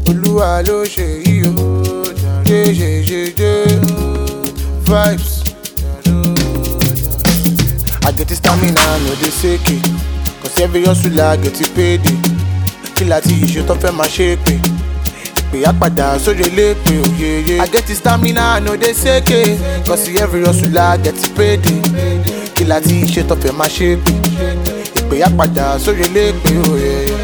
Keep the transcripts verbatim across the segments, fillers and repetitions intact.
Olúwa ló ṣe yí o. Jé jé jé jé. Vibes. I get the stamina, no dey shake it. Cause every hustler get it paid. Kí láti ìṣe tó fẹ́ máa ṣe pé. Ìpè á padà sórí elépè òyeye. I get the stamina, no dey shake it. Cause every hustler get it paid. Kí láti ìṣe tó fẹ́ máa ṣe pé. Ìpè á padà sórí elépè òyeye.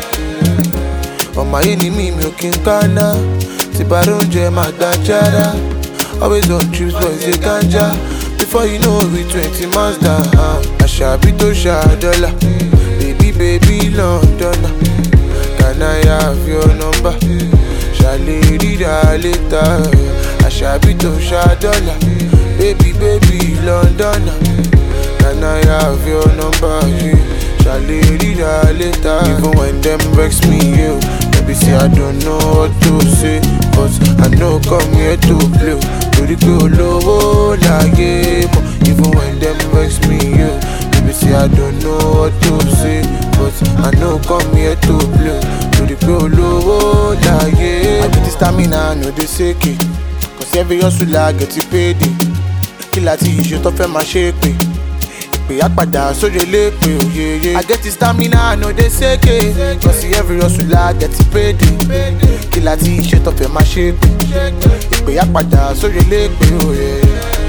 Ọmọ ayé ni mí mi ò kí n kánná. Tí bá róúnjẹ máa gbà jára. Always on trips boys dey ganja. Before you know we twenty months down. Àṣàbí tó ṣàdọ́là. Baby baby London. Can I have your number? Ṣàlè ríra later. Àṣàbí tó ṣàdọ́là. Baby baby London. Can I have your number? Ṣàlè ríra later. Even when them vex me, yo. Maybe say I don't know what to say. But I know come here to play. Torí pé olówó láyé mọ̀. Even when them vex me, yo. Maybe say I don't know what to say. But I know come here to play. Torí pé olówó láyé. I get the stamina, no dey shake it. Cause every hustler get it paid. Kí láti ìṣe tó fẹ́ máa ṣe pé. Ìpè á padà sórí elépè òyeye. I get the stamina, no dey shake it. Cause every hustler get it paid. Kí láti ìṣe tó fẹ́ máa ṣe pé. Ìpè á padà sórí elépè òyeye.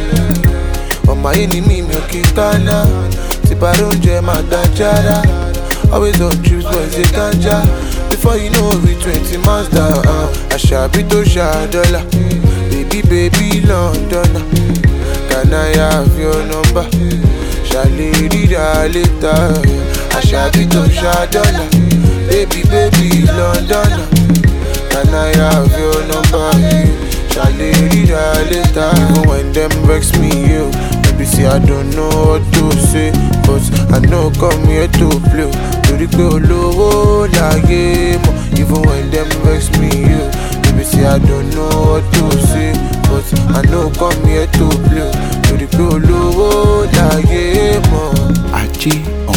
Ọmọ ayé ni mí mi ò kí n kánná. Tí bá róúnjẹ máa gbà jára. Always on trips boys dey ganja. Before you know we twenty months down. Àṣàbí tó ṣàdọ́là. Baby baby London. Can I have your number? Ṣàlè ríra later. Àṣàbí tó ṣàdọ́là. Baby baby London. Can I have your number? Ṣàlè ríra later. Even when them vex me, yo. Maybe say I don't know what to say. But I know come here to play. Torí pé olówó láyé mọ̀. Even when them vex me, yo. Maybe say I don't know what to say. But I know come here to play. Torí pé olówó láyé mọ̀. Ajé